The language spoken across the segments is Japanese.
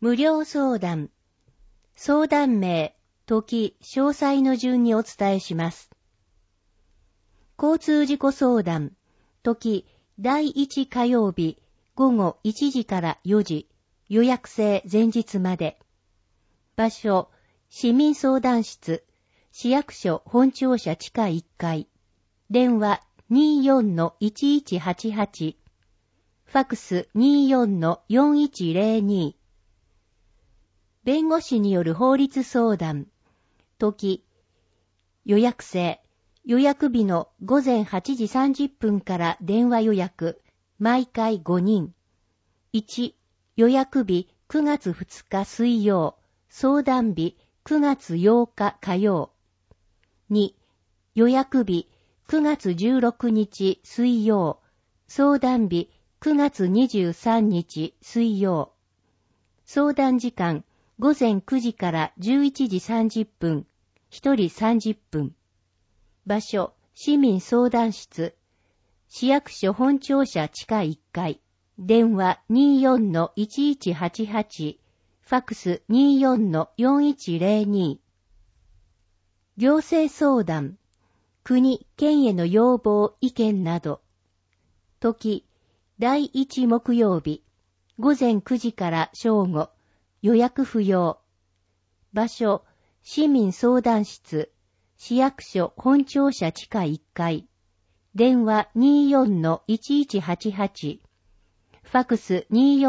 無料相談。相談名、時、詳細の順にお伝えします。交通事故相談。時、第1火曜日、午後1時から4時、予約制前日まで。場所、市民相談室、市役所本庁舎地下1階。電話 24-1188。ファクス 24-4102。弁護士による法律相談。時、予約制。予約日の午前8時30分から電話予約。毎回5人。1、予約日9月2日水曜。相談日9月8日火曜。2、予約日9月16日水曜。相談日9月23日水曜。相談時間午前9時から11時30分。1人30分。場所、市民相談室。市役所本庁舎地下1階。電話 24-1188。ファクス 24-4102。行政相談。国、県への要望、意見など。時、第1木曜日。午前9時から正午。予約不要。場所、市民相談室。市役所本庁舎地下1階。電話 24-1188。ファクス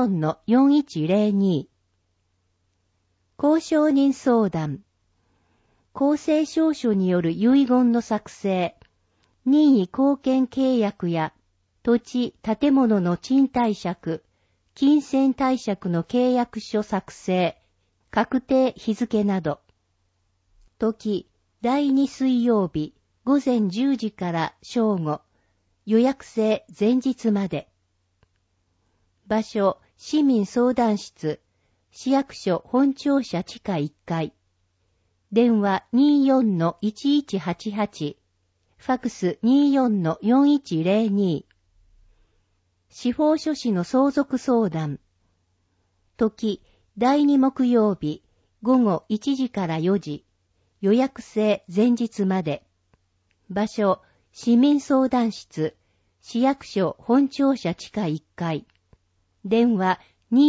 24-4102。公証人相談。公正証書による遺言の作成、任意後見契約や土地・建物の賃貸借、金銭貸借の契約書作成、確定日付など。時、第2水曜日、午前10時から正午、予約制前日まで。場所、市民相談室。市役所本庁舎地下1階。電話 24-1188。ファクス 24-4102。司法書士の相続相談。時、第2木曜日、午後1時から4時。予約制前日まで。場所、市民相談室。市役所本庁舎地下1階。電話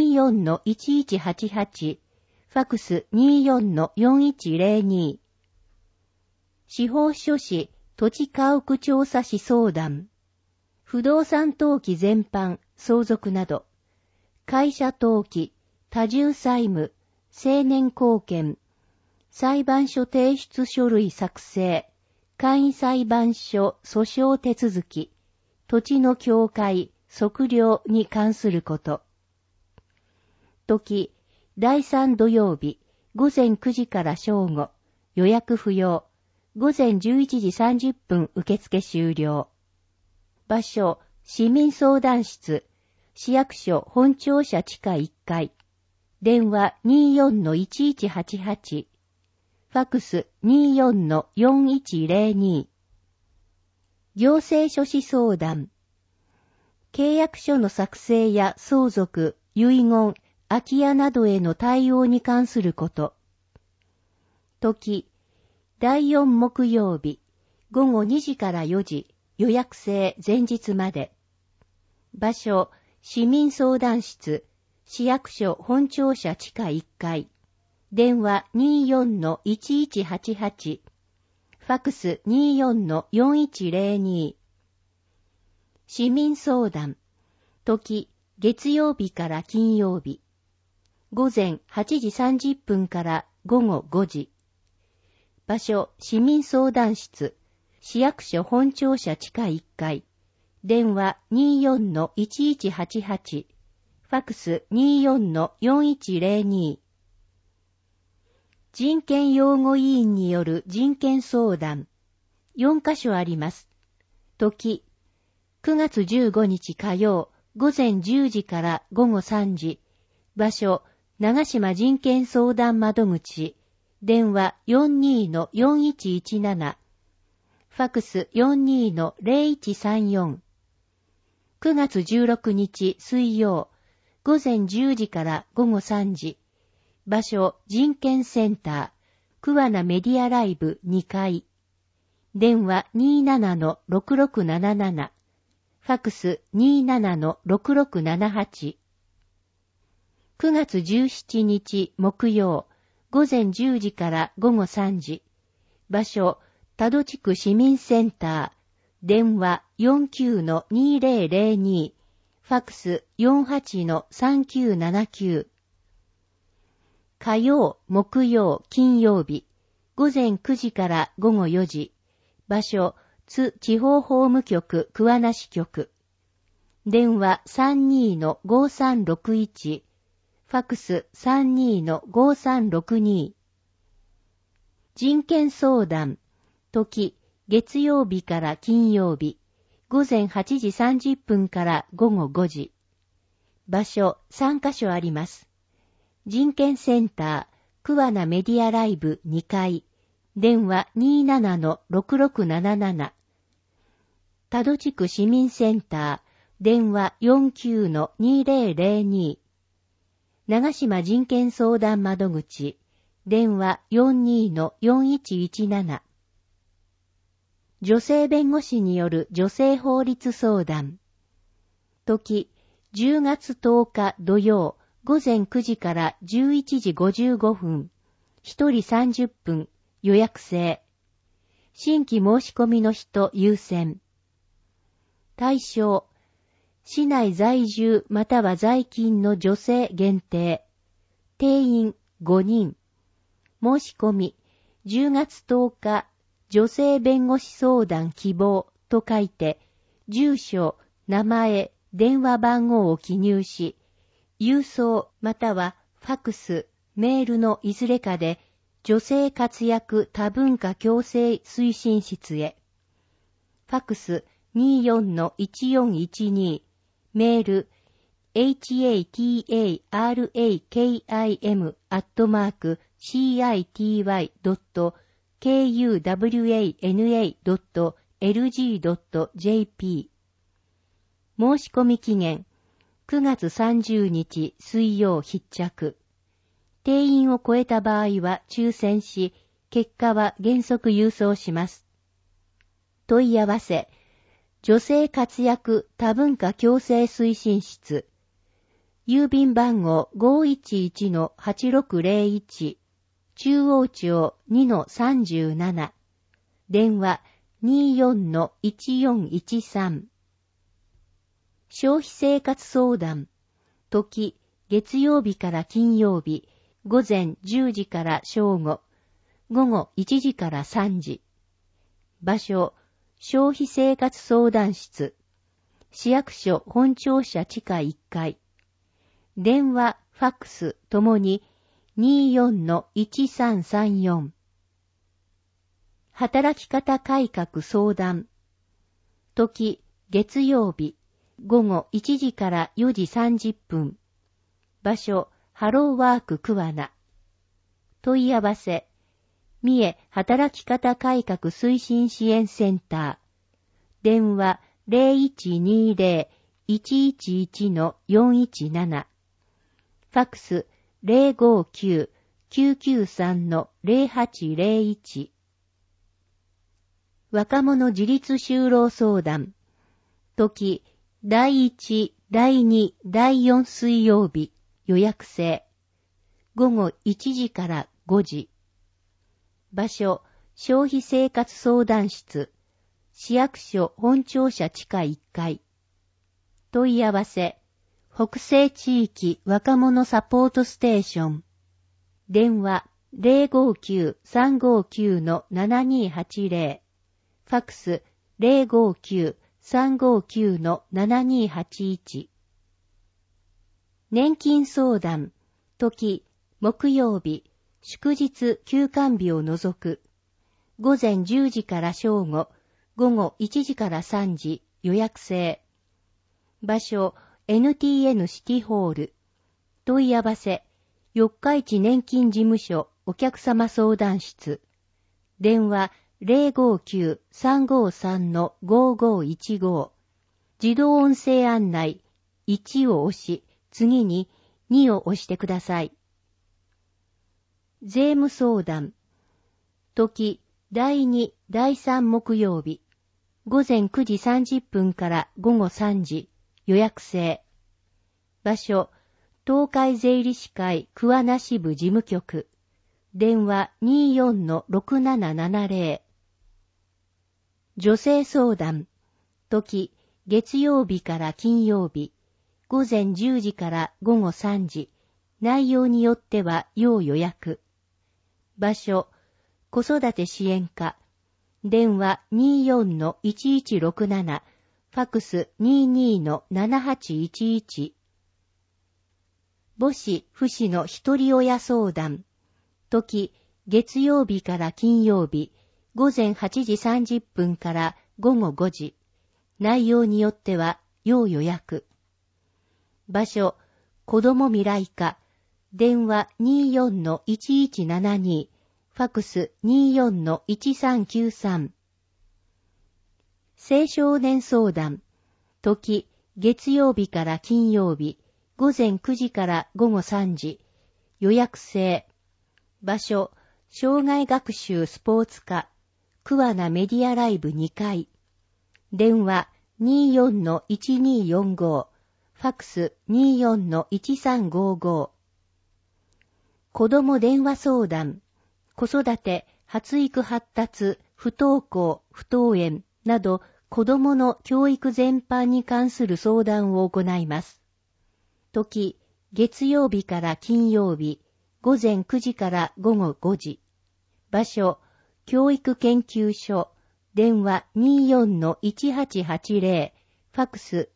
24-1188。ファクス 24-4102。司法書士、土地家屋調査士相談。不動産登記全般、相続など。会社登記、多重債務、成年後見。裁判所提出書類作成。簡易裁判所訴訟手続き。土地の境界、測量に関すること。時、第3土曜日、午前9時から正午、予約不要、午前11時30分受付終了。場所、市民相談室、市役所本庁舎地下1階。電話 24-1188。ファクス 24-4102。行政書士相談。契約書の作成や相続、遺言、空き家などへの対応に関すること。時、第4木曜日、午後2時から4時、予約制前日まで。場所、市民相談室、市役所本庁舎地下1階。電話 24-1188。ファクス 24-4102。市民相談。時、月曜日から金曜日。午前8時30分から午後5時。場所、市民相談室。市役所本庁舎地下1階。電話 24-1188。ファクス 24-4102。人権擁護委員による人権相談。4カ所あります。時、9月15日火曜、午前10時から午後3時。場所、長島人権相談窓口。電話 42-4117。ファクス 42-0134。9月16日水曜、午前10時から午後3時。 場所、人権センター、桑名メディアライブ2階。電話 27-6677。ファックス 27-6678。9月17日木曜、午前10時から午後3時。場所、多度地区市民センター。電話 49-2002。ファックス 48-3979。火曜、木曜、金曜日。午前9時から午後4時。場所、津地方法務局桑名支局。電話 32-5361。ファックス 32-5362。人権相談。時、月曜日から金曜日。午前8時30分から午後5時。場所、3カ所あります。人権センター、桑名メディアライブ2階。電話 27-6677。多度地区市民センター、電話 49-2002。長島人権相談窓口、電話 42-4117。女性弁護士による女性法律相談。時、10月10日土曜、午前9時から11時55分。1人30分、予約制。新規申し込みの人優先。対象、市内在住または在勤の女性限定。定員5人。申し込み、10月10日、女性弁護士相談希望と書いて、住所、名前、電話番号を記入し、郵送またはファックス、メールのいずれかで、女性活躍多文化共生推進室へ。ファックス 24-1412。メール hataraki.kuwana.lg.jp 申し込み期限9月30日水曜必着。定員を超えた場合は抽選し、結果は原則郵送します。問い合わせ女性活躍多文化共生推進室。郵便番号 511-8601。中央町 2-37。電話 24-1413。消費生活相談。時、月曜日から金曜日。午前10時から正午。午後1時から3時。場所、消費生活相談室。市役所本庁舎地下1階。電話、ファックスともに 24-1334。働き方改革相談。時、月曜日。午後1時から4時30分。場所、ハローワーク桑名。問い合わせ。三重働き方改革推進支援センター。電話 0120-111-417。ファックス 059-993-0801。若者自立就労相談。時、第1、第2、第4水曜日。予約制。午後1時から5時。場所、消費生活相談室。市役所本庁舎地下1階。問い合わせ。北西地域若者サポートステーション。電話 059-359-7280。ファックス 059-359-7281。年金相談。時、木曜日、祝日休館日を除く。午前10時から正午、午後1時から3時、予約制。場所、NTN シティホール。問い合わせ、四日市年金事務所お客様相談室。電話 059-353-5515。自動音声案内1を押し、次に2を押してください。 税務相談。時、第2、第3木曜日。午前9時30分から午後3時。予約制。場所、東海税理士会桑名支部事務局。電話 24-6770。女性相談。時、月曜日から金曜日。午前10時から午後3時。内容によっては要予約。場所、子育て支援課。電話 24-1167。ファクス 22-7811。母子、父子の一人親相談。時、月曜日から金曜日。午前8時30分から午後5時。内容によっては要予約。場所、子ども未来課。電話 24-1172。ファクス 24-1393。青少年相談。時、月曜日から金曜日。午前9時から午後3時。予約制。場所、障害学習スポーツ課。桑名メディアライブ2階。電話 24-1245。ファクス 24-1355。子ども電話相談。子育て、発育発達、不登校、不登園など子どもの教育全般に関する相談を行います。時、月曜日から金曜日、午前9時から午後5時。場所、教育研究所、電話 24-1880、ファクス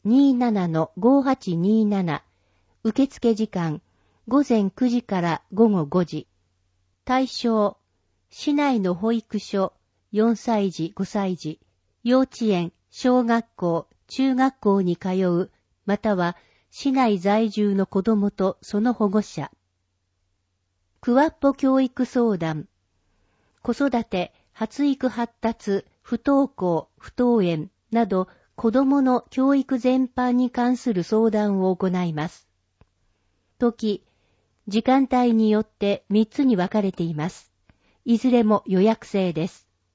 27-5827。受付時間、午前9時から午後5時。対象、市内の保育所、4歳児、5歳児、幼稚園、小学校、中学校に通う、または市内在住の子供とその保護者。クワッポ教育相談。子育て、発育発達、不登校、不登園など子供の教育全般に関する相談を行います。時、時間帯によって3つに分かれています。いずれも予約制です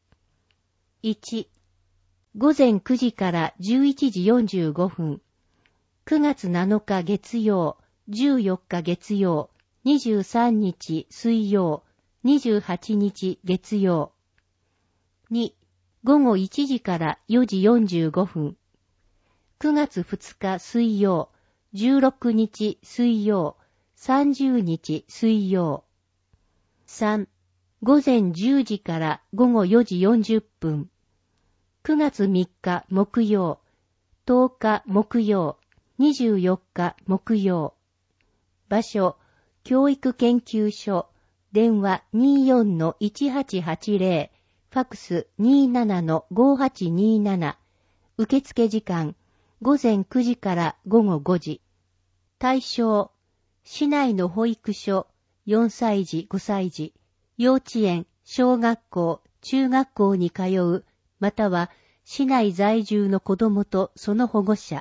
。1、午前9時から11時45分。9月7日月曜、14日月曜、23日水曜、28日月曜。2、午後1時から4時45分。9月2日水曜、16日水曜、30日水曜。3、午前10時から午後4時40分。9月3日木曜、10日木曜、24日木曜。場所、教育研究所、電話 24-1880、ファクス 27-5827。受付時間、午前9時から午後5時。対象、市内の保育所、4歳児、5歳児、幼稚園、小学校、中学校に通う、または市内在住の子供とその保護者。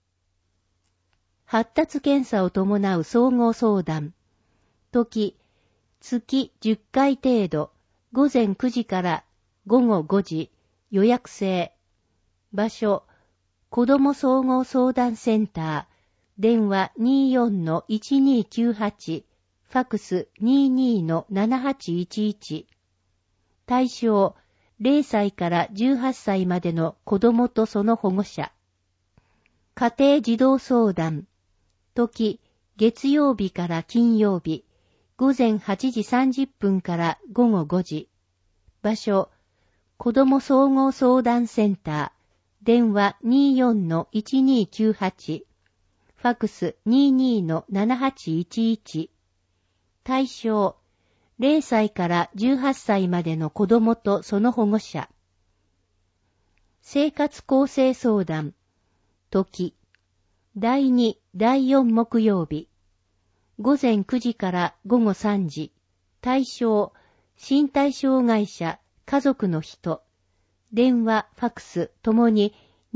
発達検査を伴う総合相談。時、月10回程度、午前9時から午後5時、予約制。場所、子ども総合相談センター、電話 24-1298、ファクス 22-7811。対象、0歳から18歳までの子どもとその保護者。家庭児童相談。時、月曜日から金曜日、午前8時30分から午後5時。場所、子ども総合相談センター、電話 24-1298、ファクス 22-7811。対象、0歳から18歳までの子どもとその保護者。生活構成相談。時、第2、第4木曜日。午前9時から午後3時。対象、身体障害者、家族の人。電話、ファクスともに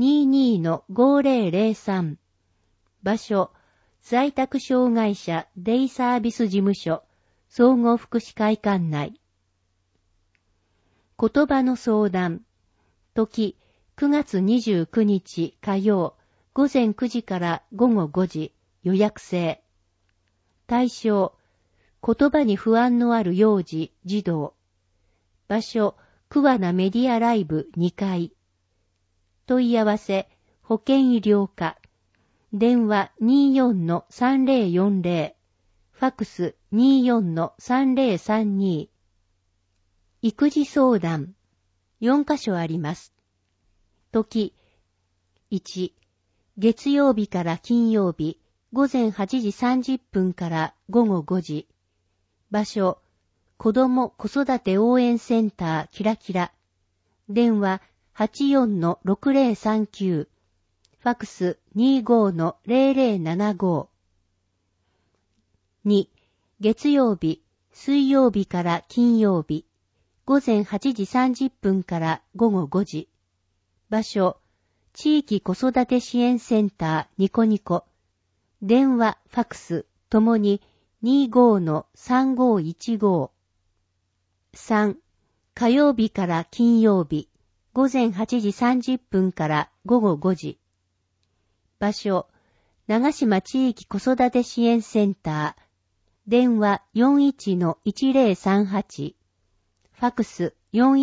22-5003。場所、在宅障害者デイサービス事務所、 総合福祉会館内。言葉の相談。時、9月29日火曜、午前9時から午後5時、予約制。対象、言葉に不安のある幼児、児童。場所、桑名メディアライブ2階。問い合わせ、保健医療課。電話 24-3040。ファックス 24-3032。育児相談。4カ所あります。時。1、月曜日から金曜日、午前8時30分から午後5時。場所、子ども子育て応援センターキラキラ。電話 84-6039。ファックス 25-0075。2、月曜日、水曜日から金曜日、午前8時30分から午後5時。場所、地域子育て支援センターニコニコ。電話、ファックスともに 25-3515。3、火曜日から金曜日、午前8時30分から午後5時。場所、長島地域子育て支援センター。電話 41-1038。ファックス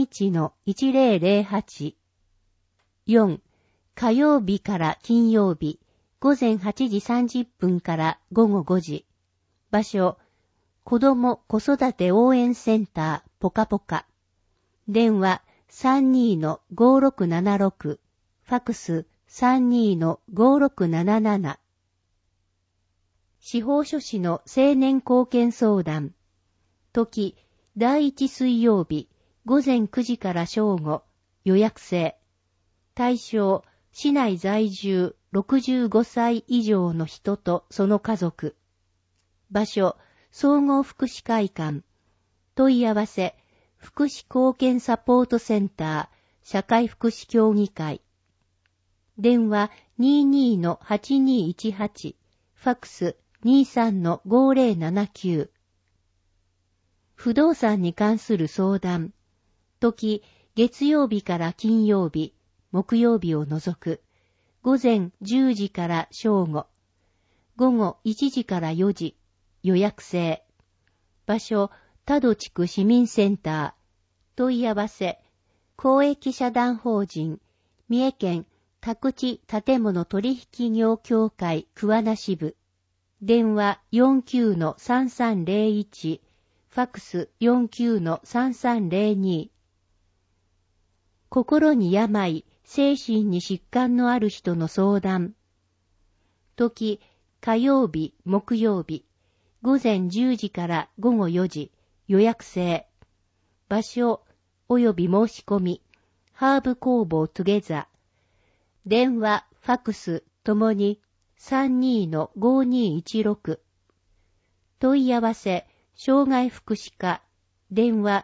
41-1008。4、火曜日から金曜日、午前8時30分から午後5時。場所、子ども子育て応援センターポカポカ。電話 32-5676。ファックス 32-5677。司法書士の青年貢献相談。時、第1水曜日、午前9時から正午、予約制。対象、市内在住65歳以上の人とその家族。場所、総合福祉会館。問い合わせ、福祉貢献サポートセンター、社会福祉協議会。電話 22-8218。ファックス 23-5079。不動産に関する相談。時、月曜日から金曜日、木曜日を除く。午前10時から正午。午後1時から4時。予約制。場所、多度地区市民センター。問い合わせ、公益社団法人、三重県宅地建物取引業協会桑名支部。電話 49-3301。ファックス 49-3302。心に病、精神に疾患のある人の相談。時、火曜日、木曜日、午前10時から午後4時、予約制。場所、および申し込み、ハーブ工房トゥゲザー。電話、ファックスともに 32-5216。問い合わせ、障害福祉課。電話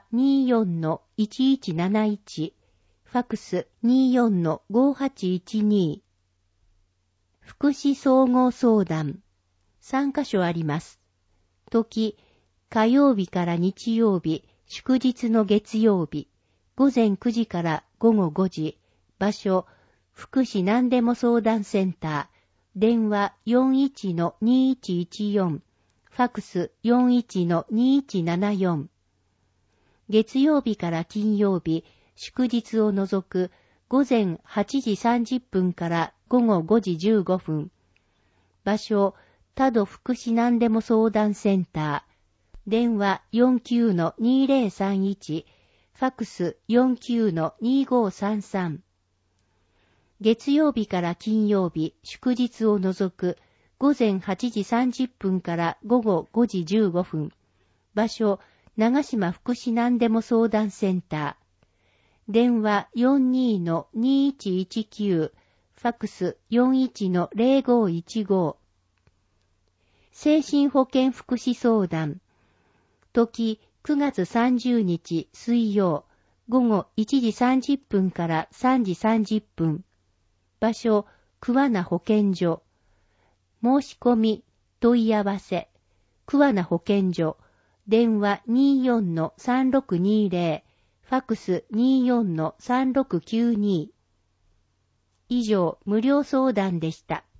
24-1171。ファックス 24-5812。福祉総合相談。3カ所あります。時、火曜日から日曜日、祝日の月曜日、午前9時から午後5時。場所、福祉何でも相談センター。電話 41-2114。ファックス 41-2174。月曜日から金曜日、祝日を除く午前8時30分から午後5時15分。場所、多度福祉何でも相談センター。電話 49-2031。ファックス 49-2533。月曜日から金曜日、祝日を除く午前8時30分から午後5時15分。場所、長島福祉何でも相談センター。電話 42-2119。ファックス 41-0515。精神保健福祉相談。時、9月30日水曜、午後1時30分から3時30分。場所、桑名保健所。申し込み、問い合わせ、桑名保健所。 電話 24-3620、ファクス 24-3692。以上、無料相談でした。